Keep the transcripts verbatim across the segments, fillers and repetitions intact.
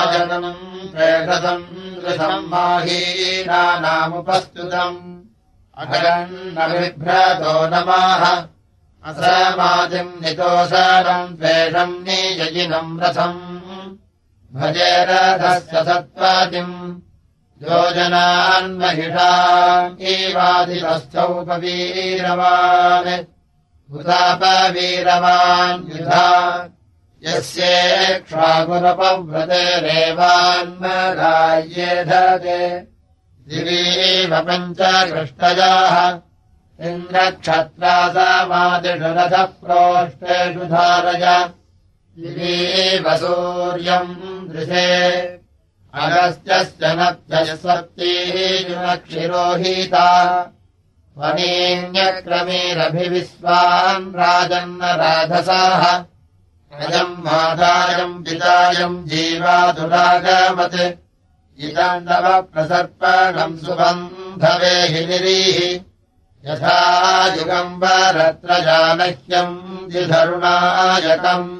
जननम् प्रेषतम् दृशम् माहीनानामुपस्तुतम् अघरन्न बिभ्रतो नमः असमाजिम् नितोषरम् द्वेषम् नियजिनम् रथम् भजे रथस्य सत्त्वादिम् योजनान्महिषाम् इवादिवस्थौपवीरवान् उदापवीरवान् युधा यस्येक्ष्वागुरपव्रतेरेवान्मराय्येधते दिवीव पञ्चकृष्टजाः इन्द्रक्षत्रासमादिषु रथः प्रोष्ठेषु धारय दिवीव सूर्यम् दृशे अगस्त्यस्य नभ्यः सप्तीजुनक्षिरोहीता वनीन्यक्रमीरभिविश्वान् राजन्न राधसाः अयम् मातायम् पितायम् जीवादुरागमत् इदम् तव प्रसर्पणम् सुबन्धवे हिरिः यथा युगम्बरत्रजानह्यम् जिधरुणायकम्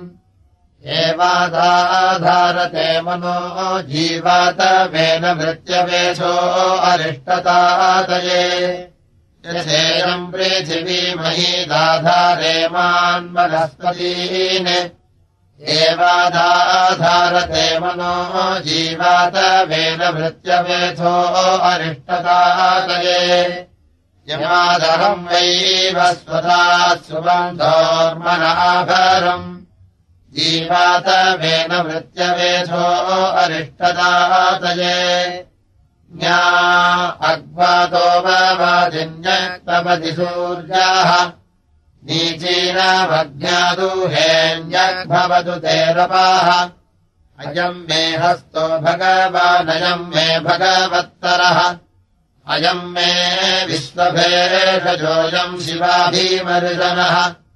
एवादाधारते मनो जीवातवेन मृत्यवेशो अरिष्टतातये यथेयम् पृथिवीमहीदाधारे मान्वनस्पतीन् एवादाधारते मनो जीवातवेन मृत्यवेथो अरिष्टतातये यमादहम् वैव स्वता सुबन्धोर्मनाभरम् जीवातवेन मृत्यवेथो अरिष्टतातये ज्ञा अग्वातो वादिन्यक्तपति सूर्याः नीचीनामज्ञादुहेऽन्यग्भवतु ते रपाः अयम् मे हस्तो भगवानयम् मे भगवत्तरः अयम् मे विश्वभेषजोऽयम् शिवाभीमर्दनः